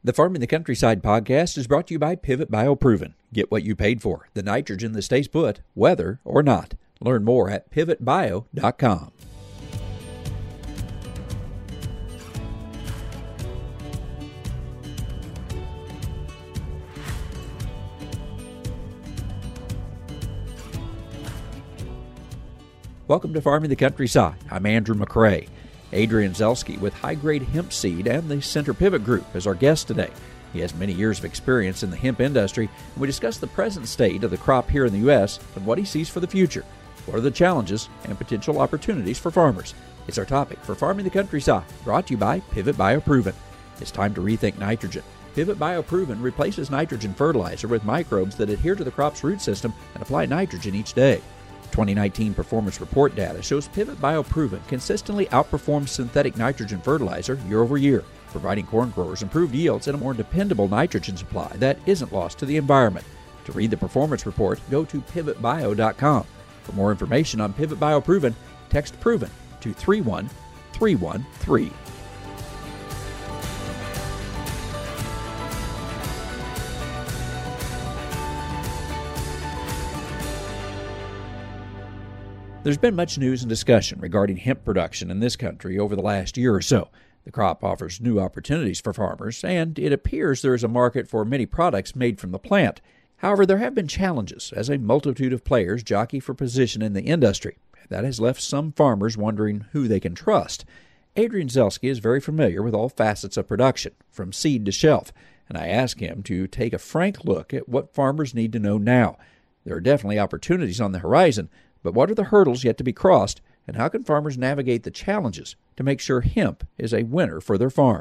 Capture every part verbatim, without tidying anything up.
The Farming the Countryside podcast is brought to you by Pivot BioProven. Get what you paid for, the nitrogen that stays put, whether or not. Learn more at pivot bio dot com. Welcome to Farming the Countryside. I'm Andrew McCrae. Adrian Zelski with High Grade Hemp Seed and the Center Pivot Group is our guest today. He has many years of experience in the hemp industry, and we discuss the present state of the crop here in the U S and what he sees for the future. What are the challenges and potential opportunities for farmers? It's our topic for Farming the Countryside, brought to you by Pivot BioProven. It's time to rethink nitrogen. Pivot BioProven replaces nitrogen fertilizer with microbes that adhere to the crop's root system and apply nitrogen each day. twenty nineteen performance report data shows Pivot BioProven consistently outperforms synthetic nitrogen fertilizer year over year, providing corn growers improved yields and a more dependable nitrogen supply that isn't lost to the environment. To read the performance report, go to pivot bio dot com. For more information on Pivot BioProven, text PROVEN to three one three one three. There's been much news and discussion regarding hemp production in this country over the last year or so. The crop offers new opportunities for farmers, and it appears there is a market for many products made from the plant. However, there have been challenges as a multitude of players jockey for position in the industry. That has left some farmers wondering who they can trust. Adrian Zelski is very familiar with all facets of production, from seed to shelf, and I asked him to take a frank look at what farmers need to know now. There are definitely opportunities on the horizon, but what are the hurdles yet to be crossed, and how can farmers navigate the challenges to make sure hemp is a winner for their farm?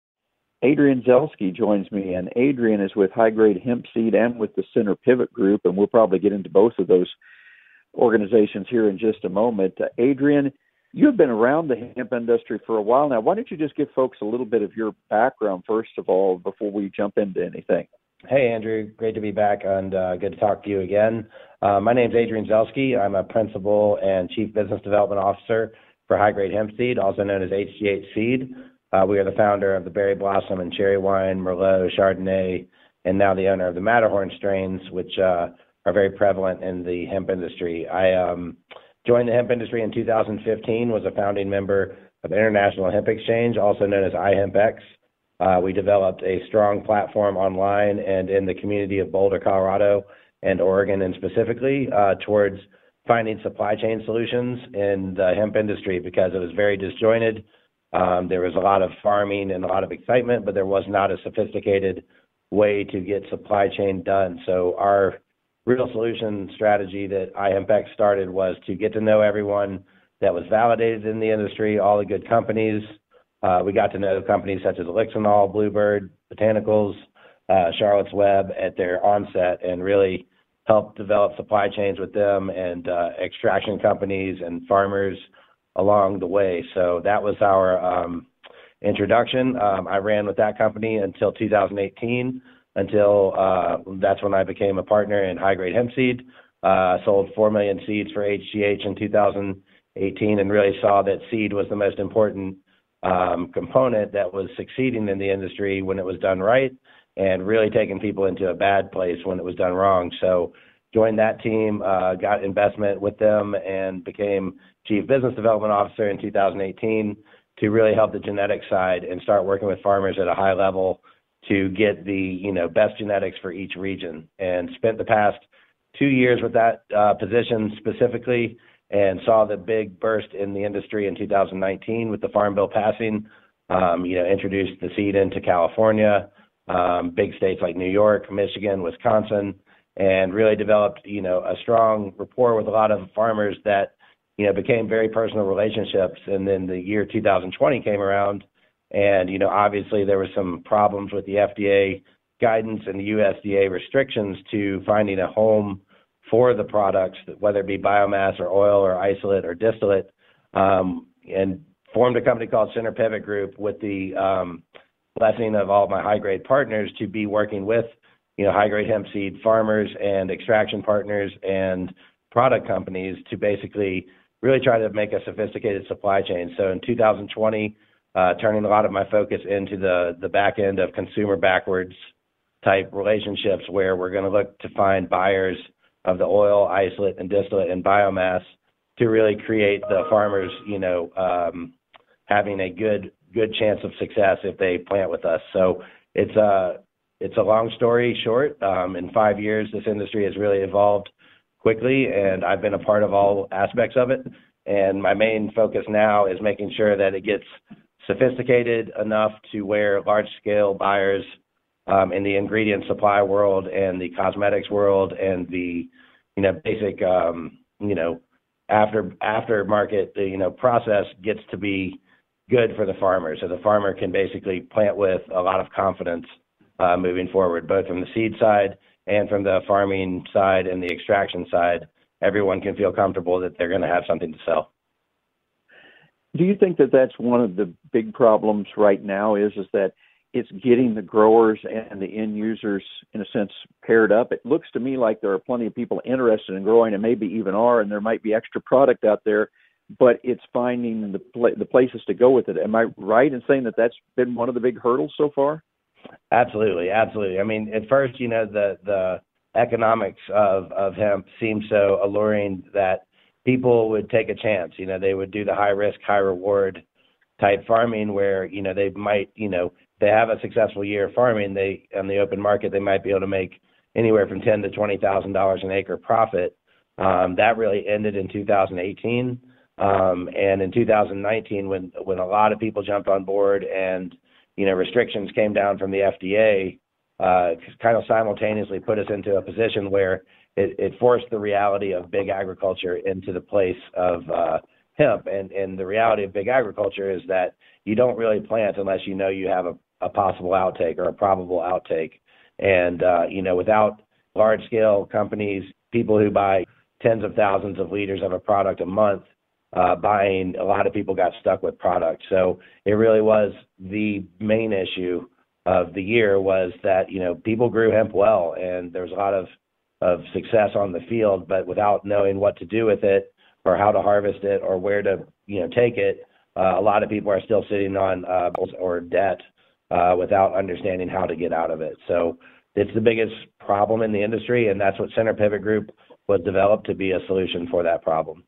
Adrian Zelski joins me, and Adrian is with High Grade Hemp Seed and with the Center Pivot Group, and we'll probably get into both of those organizations here in just a moment. Uh, Adrian, you've been around the hemp industry for a while now. Why don't you just give folks a little bit of your background, first of all, before we jump into anything? Hey, Andrew. Great to be back, and uh, good to talk to you again. Uh, my name is Adrian Zelski. I'm a Principal and Chief Business Development Officer for High Grade Hemp Seed, also known as H G H Seed. Uh, we are the founder of the Berry Blossom and Cherry Wine, Merlot, Chardonnay, and now the owner of the Matterhorn strains, which uh, are very prevalent in the hemp industry. I um, joined the hemp industry in two thousand fifteen, was a founding member of International Hemp Exchange, also known as iHempX. Uh, we developed a strong platform online and in the community of Boulder, Colorado, and Oregon, and specifically uh, towards finding supply chain solutions in the hemp industry because it was very disjointed. Um, there was a lot of farming and a lot of excitement, but there was not a sophisticated way to get supply chain done. So our real solution strategy that iHempX started was to get to know everyone that was validated in the industry, all the good companies. Uh, we got to know companies such as Elixinol, Bluebird, Botanicals, uh, Charlotte's Web at their onset, and really helped develop supply chains with them and uh, extraction companies and farmers along the way. So that was our um, introduction. Um, I ran with that company until two thousand eighteen, until uh, that's when I became a partner in High Grade Hemp Seed. Uh, sold four million seeds for H G H in two thousand eighteen and really saw that seed was the most important um, component that was succeeding in the industry when it was done right, and really taking people into a bad place when it was done wrong. So joined that team, uh, got investment with them, and became Chief Business Development Officer in two thousand eighteen to really help the genetic side and start working with farmers at a high level to get the you know best genetics for each region. And spent the past two years with that uh, position specifically, and saw the big burst in the industry in two thousand nineteen with the Farm Bill passing. Um, you know, introduced the seed into California, um, big states like New York, Michigan, Wisconsin, and really developed, you know, a strong rapport with a lot of farmers that, you know, became very personal relationships. And then the year two thousand twenty came around, and, you know, obviously there were some problems with the F D A guidance and the U S D A restrictions to finding a home for the products, whether it be biomass or oil or isolate or distillate, um, and formed a company called Center Pivot Group with the um, blessing of all of my high-grade partners to be working with, you know, high-grade hemp seed farmers and extraction partners and product companies to basically really try to make a sophisticated supply chain. So in two thousand twenty, uh, turning a lot of my focus into the, the back end of consumer backwards type relationships where we're going to look to find buyers of the oil, isolate, and distillate and biomass to really create the farmers, you know, um, having a good good chance of success if they plant with us. So it's a it's a long story short. Um, in five years, this industry has really evolved quickly, and I've been a part of all aspects of it. And my main focus now is making sure that it gets sophisticated enough to where large scale buyers um, in the ingredient supply world and the cosmetics world and the you know basic um, you know after aftermarket you know process gets to be good for the farmer, so the farmer can basically plant with a lot of confidence uh, moving forward, both from the seed side and from the farming side and the extraction side. Everyone can feel comfortable that they're going to have something to sell. Do you think that that's one of the big problems right now is, is that it's getting the growers and the end users, in a sense, paired up? It looks to me like there are plenty of people interested in growing and maybe even are, and there might be extra product out there, but it's finding the pl- the places to go with it. Am I right in saying that that's been one of the big hurdles so far? Absolutely, absolutely. I mean, at first, you know, the the economics of, of hemp seemed so alluring that people would take a chance. You know, they would do the high risk, high reward type farming where, you know, they might, you know, they have a successful year of farming, they on the open market, they might be able to make anywhere from ten to twenty thousand dollars an acre profit. Um, that really ended in two thousand eighteen. Um, and in two thousand nineteen, when when a lot of people jumped on board and, you know, restrictions came down from the F D A, uh, kind of simultaneously put us into a position where it, it forced the reality of big agriculture into the place of uh, hemp. And, and the reality of big agriculture is that you don't really plant unless you know you have a, a possible outtake or a probable outtake. And, uh, you know, without large-scale companies, people who buy tens of thousands of liters of a product a month, Uh, buying, a lot of people got stuck with product. So it really was the main issue of the year was that, you know, people grew hemp well and there was a lot of, of success on the field, but without knowing what to do with it or how to harvest it or where to, you know, take it, uh, a lot of people are still sitting on uh, or debt uh, without understanding how to get out of it. So it's the biggest problem in the industry, and that's what Center Pivot Group was developed to be a solution for that problem.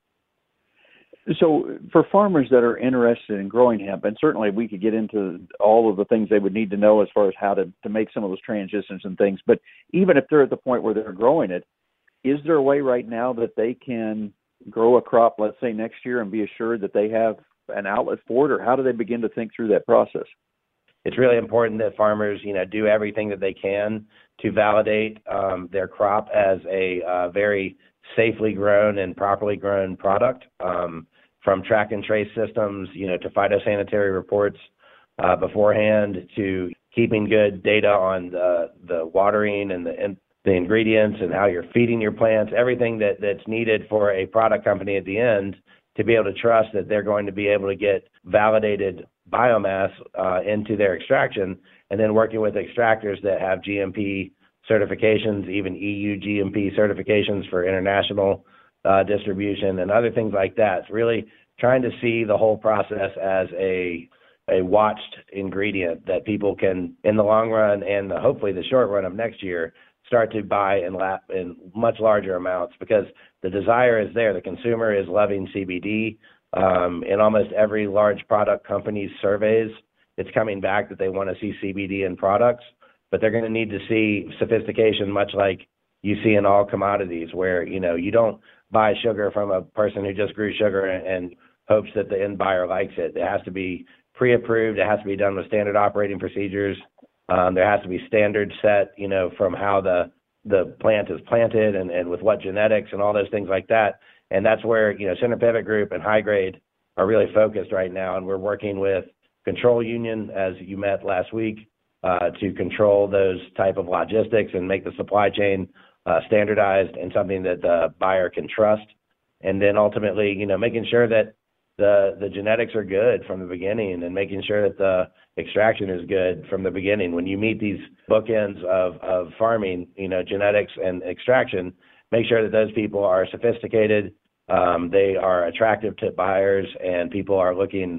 So for farmers that are interested in growing hemp, and certainly we could get into all of the things they would need to know as far as how to, to make some of those transitions and things, but even if they're at the point where they're growing it, is there a way right now that they can grow a crop, let's say next year, and be assured that they have an outlet for it, or how do they begin to think through that process? It's really important that farmers, you know, do everything that they can to validate um, their crop as a uh, very safely grown and properly grown product. Um, from track and trace systems, you know, to phytosanitary reports uh, beforehand, to keeping good data on the, the watering and the, and the ingredients and how you're feeding your plants, everything that, that's needed for a product company at the end to be able to trust that they're going to be able to get validated biomass uh, into their extraction, and then working with extractors that have G M P certifications, even E U G M P certifications for international Uh, distribution and other things like that. It's really trying to see the whole process as a a watched ingredient that people can, in the long run and the, hopefully the short run of next year, start to buy in, lap, in much larger amounts, because the desire is there. The consumer is loving C B D. Um, in almost every large product company's surveys, it's coming back that they want to see C B D in products, but they're going to need to see sophistication, much like you see in all commodities, where, you know, you don't buy sugar from a person who just grew sugar and, and hopes that the end buyer likes it. It has to be pre-approved. It has to be done with standard operating procedures. Um, there has to be standards set, you know, from how the the plant is planted and, and with what genetics and all those things like that. And that's where, you know, Center Pivot Group and High Grade are really focused right now. And we're working with Control Union, as you met last week, uh, to control those type of logistics and make the supply chain Uh, standardized and something that the buyer can trust. And then ultimately, you know, making sure that the the genetics are good from the beginning and making sure that the extraction is good from the beginning. When you meet these bookends of, of farming, you know, genetics and extraction, make sure that those people are sophisticated, um, they are attractive to buyers, and people are looking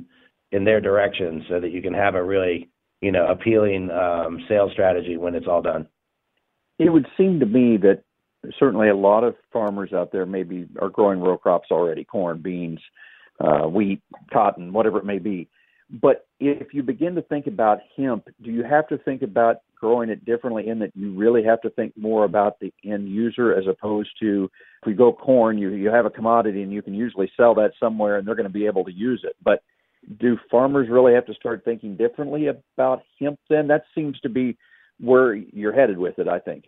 in their direction so that you can have a really, you know, appealing um, sales strategy when it's all done. It would seem to me that certainly a lot of farmers out there maybe are growing row crops already, corn, beans, uh, wheat, cotton, whatever it may be. But if you begin to think about hemp, do you have to think about growing it differently in that you really have to think more about the end user as opposed to, if we go corn, you, you have a commodity and you can usually sell that somewhere and they're going to be able to use it. But do farmers really have to start thinking differently about hemp then? That seems to be where you're headed with it, I think.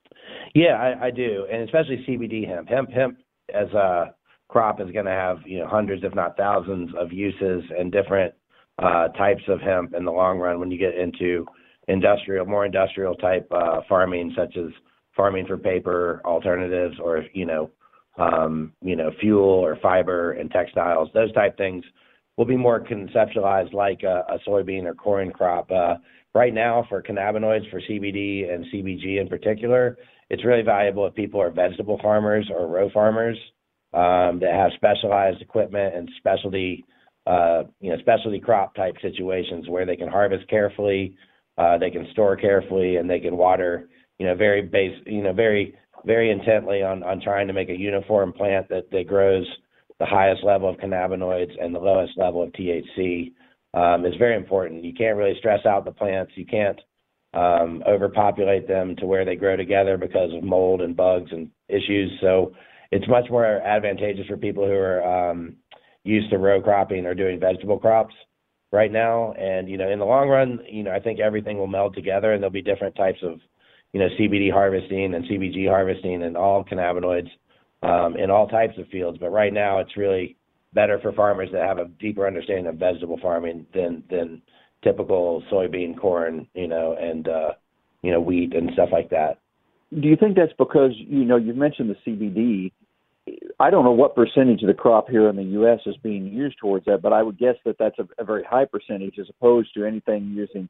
Yeah, I, I do, and especially C B D hemp. Hemp, hemp as a crop is going to have, you know, hundreds, if not thousands, of uses and different uh, types of hemp in the long run when you get into industrial, more industrial type uh, farming, such as farming for paper alternatives, or you know, um, you know, fuel or fiber and textiles. Those type things will be more conceptualized like a, a soybean or corn crop. Uh, right now, for cannabinoids, for C B D and C B G in particular, it's really valuable if people are vegetable farmers or row farmers um, that have specialized equipment and specialty, uh, you know, specialty crop type situations where they can harvest carefully, uh, they can store carefully, and they can water, you know, very base, you know, very, very intently on, on trying to make a uniform plant that, that grows the highest level of cannabinoids and the lowest level of T H C. Um, is very important. You can't really stress out the plants. You can't um, overpopulate them to where they grow together because of mold and bugs and issues. So it's much more advantageous for people who are um, used to row cropping or doing vegetable crops right now. And, you know, in the long run, you know, I think everything will meld together and there'll be different types of, you know, C B D harvesting and C B G harvesting and all cannabinoids um, in all types of fields. But right now it's really better for farmers that have a deeper understanding of vegetable farming than than typical soybean, corn, you know, and uh, you know, wheat and stuff like that. Do you think that's because, you know, you mentioned the C B D? I don't know what percentage of the crop here in the U S is being used towards that, but I would guess that that's a, a very high percentage as opposed to anything using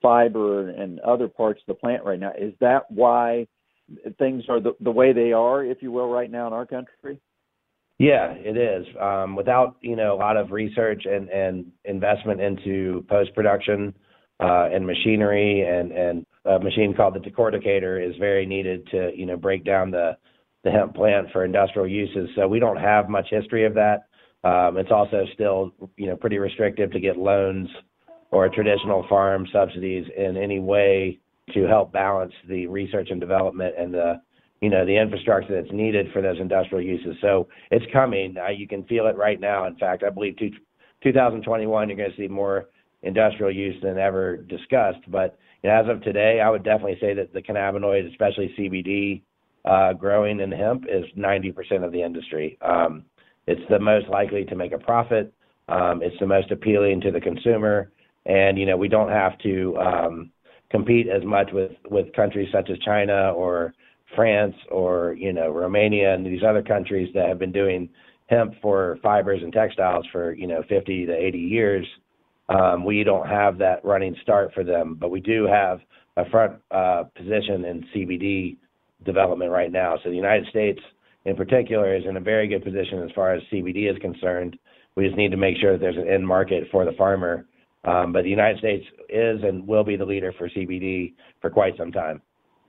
fiber and other parts of the plant right now. Is that why things are the, the way they are, if you will, right now in our country? Yeah, it is. Um, without, you know, a lot of research and, and investment into post-production uh, and machinery, and, and a machine called the decorticator is very needed to, you know, break down the, the hemp plant for industrial uses. So we don't have much history of that. Um, it's also still, you know, pretty restrictive to get loans or traditional farm subsidies in any way to help balance the research and development and the, you know, the infrastructure that's needed for those industrial uses. So it's coming. Uh, you can feel it right now. In fact, I believe two, twenty twenty-one, you're going to see more industrial use than ever discussed. But you know, as of today, I would definitely say that the cannabinoid, especially C B D, uh, growing in hemp is ninety percent of the industry. Um, it's the most likely to make a profit. Um, it's the most appealing to the consumer. And, you know, we don't have to um, compete as much with, with countries such as China or France or, you know, Romania and these other countries that have been doing hemp for fibers and textiles for, you know, fifty to eighty years. Um, we don't have that running start for them, but we do have a front uh, position in C B D development right now. So the United States in particular is in a very good position as far as C B D is concerned. We just need to make sure that there's an end market for the farmer. Um, but the United States is and will be the leader for C B D for quite some time.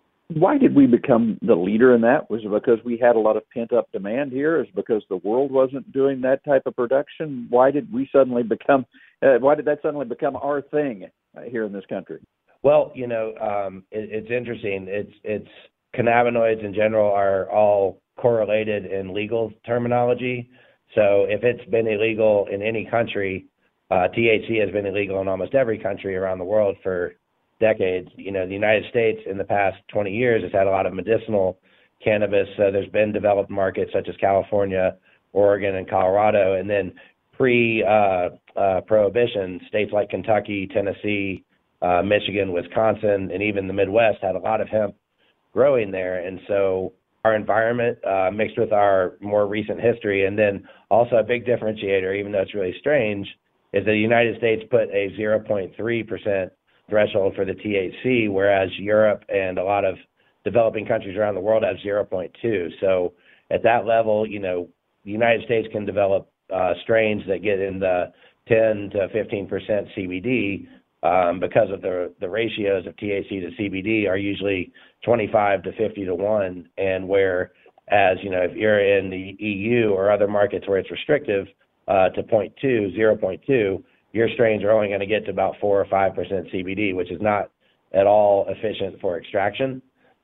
Why did we become the leader in that? Was it because we had a lot of pent-up demand here? Is it because the world wasn't doing that type of production? Why did we suddenly become, uh, why did that suddenly become our thing uh, here in this country? Well, you know, um, it, it's interesting. It's, it's cannabinoids in general are all correlated in legal terminology. So if it's been illegal in any country, uh, T H C has been illegal in almost every country around the world for decades. You know, the United States in the past twenty years has had a lot of medicinal cannabis. So there's been developed markets such as California, Oregon, and Colorado. And then pre uh, uh, prohibition, states like Kentucky, Tennessee, uh, Michigan, Wisconsin, and even the Midwest had a lot of hemp growing there. And so our environment uh, mixed with our more recent history, and then also a big differentiator, even though it's really strange, is that the United States put a zero point three percent threshold for the T H C, whereas Europe and a lot of developing countries around the world have zero point two. So at that level, you know, the United States can develop uh, strains that get in the ten to fifteen percent C B D, um, because of the the ratios of T H C to C B D are usually twenty-five to fifty to one, and where as you know, if you're in the E U or other markets where it's restrictive uh, to zero point two, zero point two, your strains are only going to get to about four or five percent C B D, which is not at all efficient for extraction.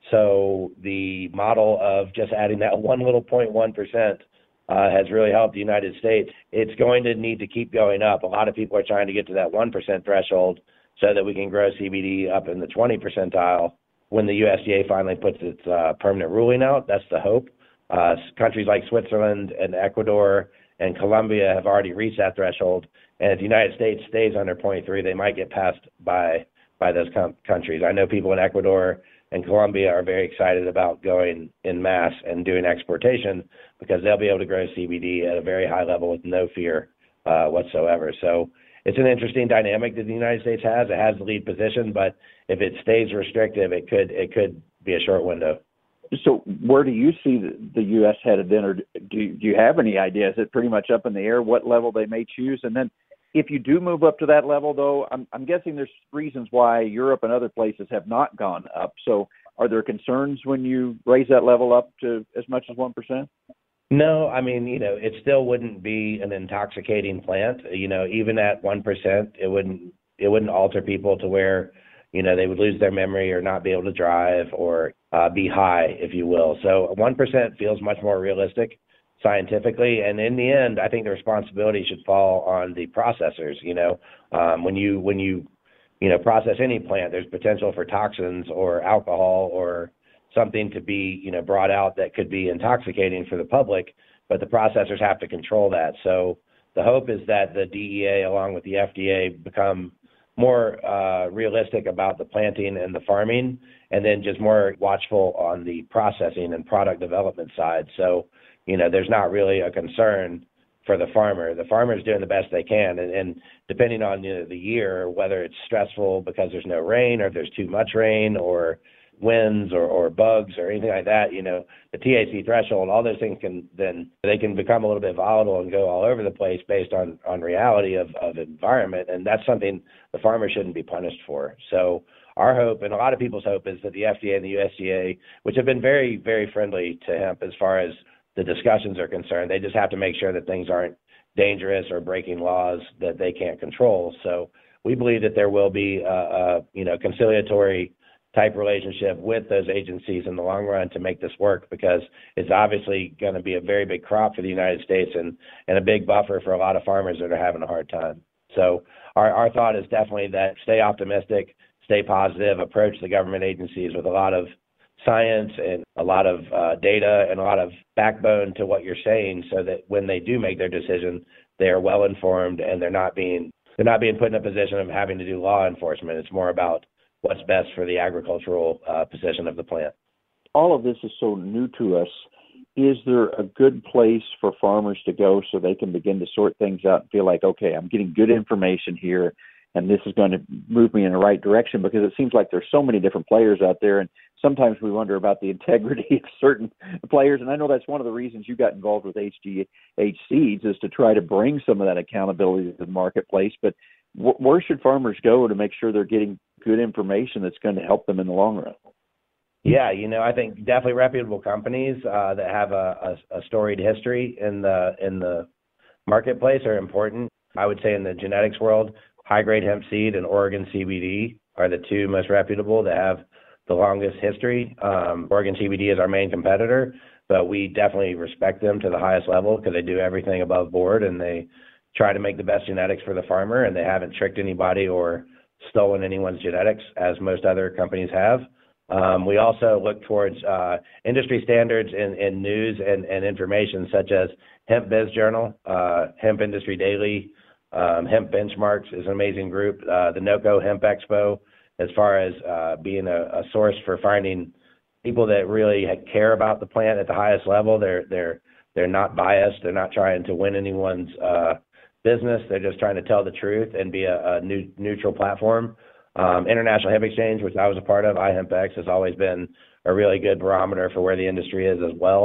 So the model of just adding that one little zero point one percent uh, has really helped the United States. It's going to need to keep going up. A lot of people are trying to get to that one percent threshold so that we can grow C B D up in the twenty percentile when the U S D A finally puts its uh, permanent ruling out. That's the hope. Uh, countries like Switzerland and Ecuador and Colombia have already reached that threshold. And if the United States stays under zero point three, they might get passed by by those com- countries. I know people in Ecuador and Colombia are very excited about going in mass and doing exportation because they'll be able to grow C B D at a very high level with no fear uh, whatsoever. So it's an interesting dynamic that the United States has. It has the lead position, but if it stays restrictive, it could it could be a short window. So where do you see the, the U S headed then, or do you, do you have any idea? Is it pretty much up in the air what level they may choose? And then if you do move up to that level, though, I'm, I'm guessing there's reasons why Europe and other places have not gone up. So are there concerns when you raise that level up to as much as one percent? No, I mean, you know, it still wouldn't be an intoxicating plant. You know, even at one percent, it wouldn't it wouldn't alter people to where, you know, they would lose their memory or not be able to drive or uh, be high, if you will. So one percent feels much more realistic scientifically. And in the end, I think the responsibility should fall on the processors. You know, um, when you when you, you know, process any plant, there's potential for toxins or alcohol or something to be, you know, brought out that could be intoxicating for the public, but the processors have to control that. So the hope is that the D E A, along with the F D A, become more uh, realistic about the planting and the farming, and then just more watchful on the processing and product development side. So, you know, there's not really a concern for the farmer. The farmer's doing the best they can, and, and depending on you know, the year, whether it's stressful because there's no rain or there's too much rain or winds or, or bugs or anything like that, you know, the T H C threshold, all those things can then, they can become a little bit volatile and go all over the place based on, on reality of, of environment. And that's something the farmer shouldn't be punished for. So our hope, and a lot of people's hope, is that the F D A and the U S D A, which have been very, very friendly to hemp as far as the discussions are concerned, they just have to make sure that things aren't dangerous or breaking laws that they can't control. So we believe that there will be a, a you know, conciliatory type relationship with those agencies in the long run to make this work, because it's obviously going to be a very big crop for the United States and, and a big buffer for a lot of farmers that are having a hard time. So our, our thought is definitely that stay optimistic, stay positive, approach the government agencies with a lot of science and a lot of uh, data and a lot of backbone to what you're saying, so that when they do make their decision, they are well informed and they're not being they're not being put in a position of having to do law enforcement. It's more about what's best for the agricultural uh, position of the plant. All of this is so new to us. Is there a good place for farmers to go so they can begin to sort things out and feel like, okay, I'm getting good information here, and this is going to move me in the right direction? Because it seems like there's so many different players out there, and sometimes we wonder about the integrity of certain players. And I know that's one of the reasons you got involved with H G H Seeds, is to try to bring some of that accountability to the marketplace. But wh- where should farmers go to make sure they're getting good information that's going to help them in the long run? Yeah, you know, I think definitely reputable companies uh, that have a, a, a storied history in the in the marketplace are important. I would say in the genetics world, High Grade Hemp Seed and Oregon C B D are the two most reputable that have the longest history. Um, Oregon C B D is our main competitor, but we definitely respect them to the highest level because they do everything above board and they try to make the best genetics for the farmer, and they haven't tricked anybody or stolen anyone's genetics as most other companies have. Um, we also look towards uh, industry standards in, in news and, and information, such as Hemp Biz Journal, uh, Hemp Industry Daily, um, Hemp Benchmarks is an amazing group, uh, the NOCO Hemp Expo, as far as uh, being a, a source for finding people that really care about the plant at the highest level. They're they're they're not biased. They're not trying to win anyone's uh, business. They're just trying to tell the truth and be a, a new, neutral platform. Um, International Hemp Exchange, which I was a part of, iHempX, has always been a really good barometer for where the industry is as well.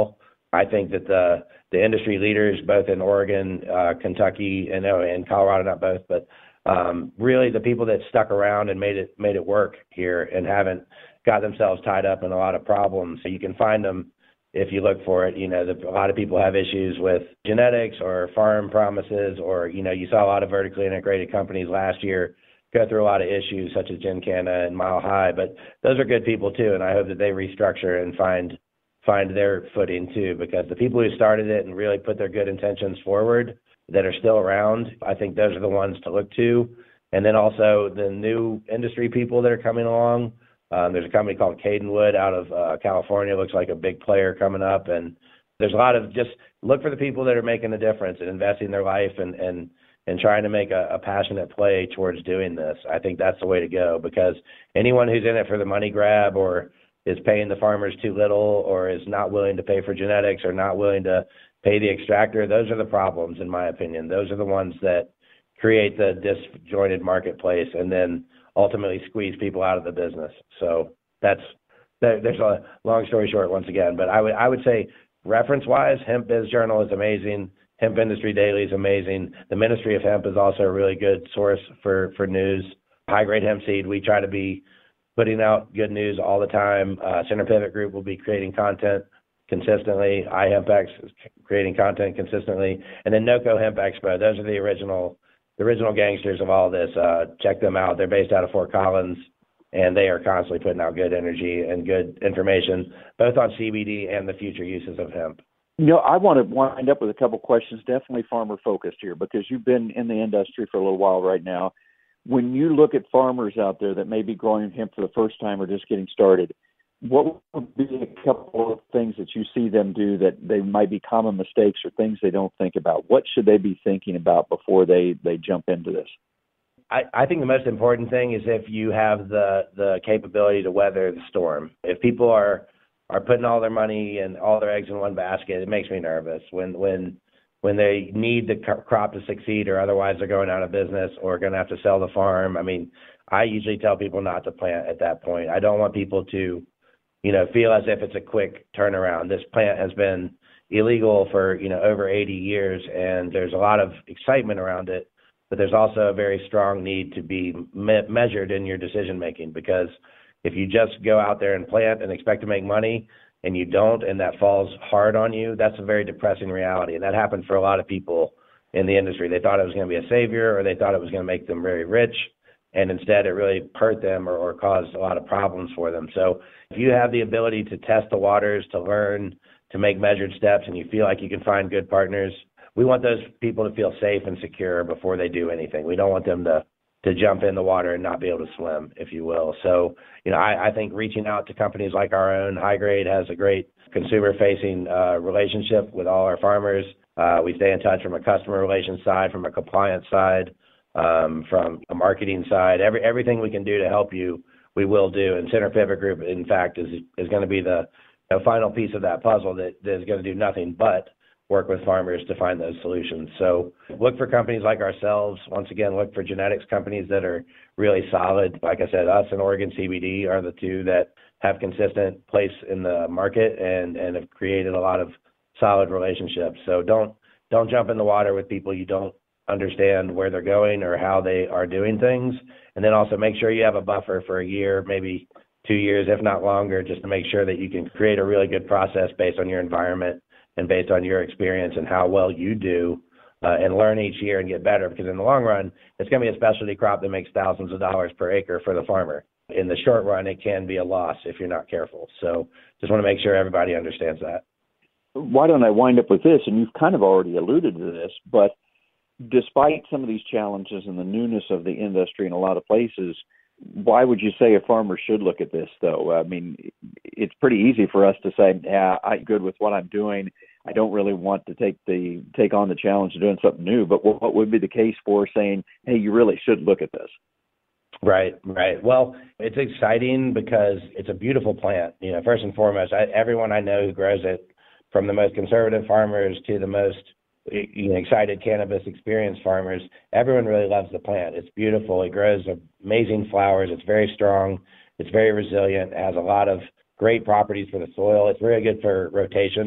I think that the the industry leaders, both in Oregon, uh, Kentucky, and oh, and Colorado, not both, but um, really the people that stuck around and made it made it work here and haven't got themselves tied up in a lot of problems. So you can find them if you look for it. You know, the, a lot of people have issues with genetics or farm promises, or, you know, you saw a lot of vertically integrated companies last year go through a lot of issues such as Gincana and Mile High, but those are good people too, and I hope that they restructure and find find their footing too, because the people who started it and really put their good intentions forward that are still around, I think those are the ones to look to. And then also the new industry people that are coming along. Um, there's a company called Cadenwood out of uh, California. Looks like a big player coming up. And there's a lot of just look for the people that are making a difference and investing their life and, and, and trying to make a, a passionate play towards doing this. I think that's the way to go, because anyone who's in it for the money grab or is paying the farmers too little or is not willing to pay for genetics or not willing to pay the extractor, those are the problems, in my opinion. Those are the ones that create the disjointed marketplace and then ultimately squeeze people out of the business. So that's there's a long story short once again, but I would I would say reference-wise, Hemp Biz Journal is amazing. Hemp Industry Daily is amazing. The Ministry of Hemp is also a really good source for, for news. High Grade Hemp Seed, we try to be putting out good news all the time. Uh, Center Pivot Group will be creating content consistently. iHempX is creating content consistently. And then NOCO Hemp Expo. Those are the original the original gangsters of all this. Uh, check them out. They're based out of Fort Collins, and they are constantly putting out good energy and good information, both on C B D and the future uses of hemp. You know, I want to wind up with a couple questions, definitely farmer-focused here, because you've been in the industry for a little while right now. When you look at farmers out there that may be growing hemp for the first time or just getting started, what would be a couple of things that you see them do that they might be common mistakes or things they don't think about? What should they be thinking about before they, they jump into this? I, I think the most important thing is if you have the, the capability to weather the storm. If people are, are putting all their money and all their eggs in one basket, it makes me nervous. When when when they need the crop to succeed or otherwise they're going out of business or going to have to sell the farm. I mean, I usually tell people not to plant at that point. I don't want people to, you know, feel as if it's a quick turnaround. This plant has been illegal for, you know, over eighty years, and there's a lot of excitement around it, but there's also a very strong need to be me- measured in your decision making, because if you just go out there and plant and expect to make money and you don't, and that falls hard on you, that's a very depressing reality. And that happened for a lot of people in the industry. They thought it was going to be a savior, or they thought it was going to make them very rich, and instead it really hurt them or, or caused a lot of problems for them. So if you have the ability to test the waters, to learn, to make measured steps, and you feel like you can find good partners, we want those people to feel safe and secure before they do anything. We don't want them to to jump in the water and not be able to swim, if you will. So, you know, I, I think reaching out to companies like our own, High Grade has a great consumer-facing uh, relationship with all our farmers. Uh, we stay in touch from a customer relations side, from a compliance side, um, from a marketing side. Every everything we can do to help you, we will do. And Center Pivot Group, in fact, is is going to be the you know, final piece of that puzzle that, that is going to do nothing but work with farmers to find those solutions. So look for companies like ourselves. Once again, look for genetics companies that are really solid. Like I said, us and Oregon C B D are the two that have consistent place in the market and, and have created a lot of solid relationships. So don't don't jump in the water with people you don't understand where they're going or how they are doing things. And then also make sure you have a buffer for a year, maybe two years, if not longer, just to make sure that you can create a really good process based on your environment and based on your experience and how well you do, uh, and learn each year and get better, because in the long run, it's going to be a specialty crop that makes thousands of dollars per acre for the farmer. In the short run, it can be a loss if you're not careful. So just want to make sure everybody understands that. Why don't I wind up with this? And you've kind of already alluded to this, but despite some of these challenges and the newness of the industry in a lot of places, why would you say a farmer should look at this, though? I mean, it's pretty easy for us to say, yeah, I'm good with what I'm doing. I don't really want to take the take on the challenge of doing something new. But what would be the case for saying, hey, you really should look at this? Right, right. Well, it's exciting because it's a beautiful plant. You know, first and foremost, I, everyone I know who grows it, from the most conservative farmers to the most you know, excited cannabis experienced farmers, everyone really loves the plant. It's beautiful. It grows amazing flowers. It's very strong. It's very resilient. It has a lot of great properties for the soil. It's very good for rotation.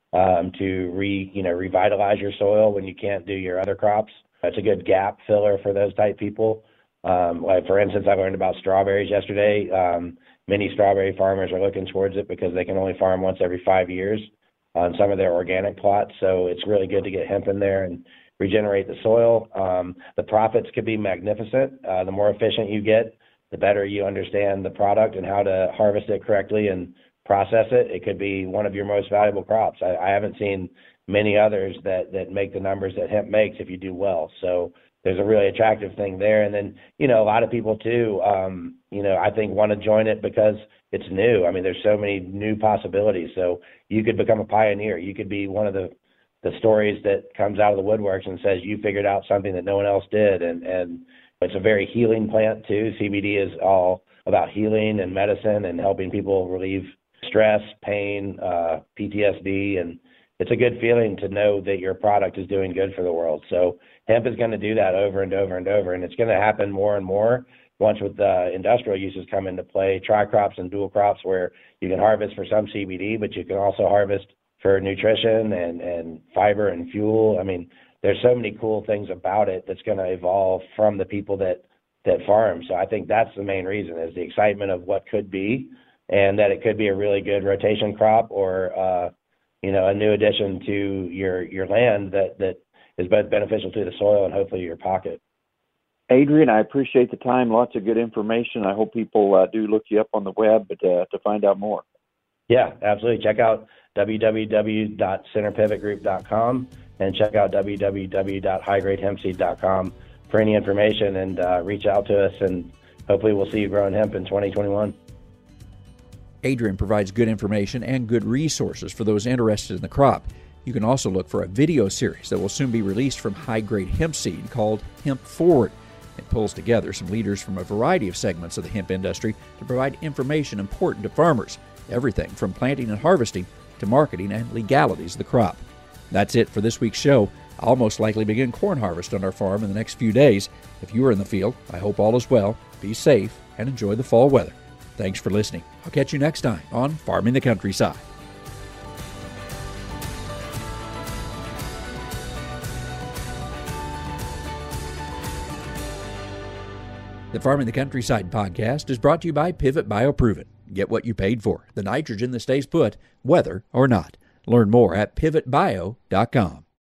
um, to re, you know, revitalize your soil when you can't do your other crops. That's a good gap filler for those type people. Um, like for instance, I learned about strawberries yesterday. Um, many strawberry farmers are looking towards it because they can only farm once every five years on some of their organic plots. So it's really good to get hemp in there and regenerate the soil. Um, the profits could be magnificent. Uh, the more efficient you get, the better you understand the product and how to harvest it correctly and process it. It could be one of your most valuable crops. I, I haven't seen many others that, that make the numbers that hemp makes if you do well. So there's a really attractive thing there. And then, you know, a lot of people too, um, you know, I think want to join it because it's new. I mean, there's so many new possibilities. So you could become a pioneer. You could be one of the, the stories that comes out of the woodworks and says you figured out something that no one else did. And, and it's a very healing plant too. C B D is all about healing and medicine and helping people relieve stress, pain, uh, P T S D, and it's a good feeling to know that your product is doing good for the world. So hemp is going to do that over and over and over, and it's going to happen more and more once with uh, industrial uses come into play, tricrops and dual crops, where you can harvest for some C B D, but you can also harvest for nutrition and, and fiber and fuel. I mean, there's so many cool things about it that's going to evolve from the people that, that farm. So I think that's the main reason, is the excitement of what could be, and that it could be a really good rotation crop or, uh, you know, a new addition to your, your land that, that is both beneficial to the soil and hopefully your pocket. Adrian, I appreciate the time. Lots of good information. I hope people uh, do look you up on the web but, uh, to find out more. Yeah, absolutely. Check out w w w dot center pivot group dot com and check out w w w dot high grade hemp seed dot com for any information, and uh, reach out to us, and hopefully we'll see you growing hemp in twenty twenty-one. Adrian provides good information and good resources for those interested in the crop. You can also look for a video series that will soon be released from High Grade Hemp Seed called Hemp Forward. It pulls together some leaders from a variety of segments of the hemp industry to provide information important to farmers, everything from planting and harvesting to marketing and legalities of the crop. That's it for this week's show. I'll most likely begin corn harvest on our farm in the next few days. If you are in the field, I hope all is well. Be safe and enjoy the fall weather. Thanks for listening. I'll catch you next time on Farming the Countryside. The Farming the Countryside podcast is brought to you by Pivot BioProven. Get what you paid for, the nitrogen that stays put, whether or not. Learn more at pivot bio dot com.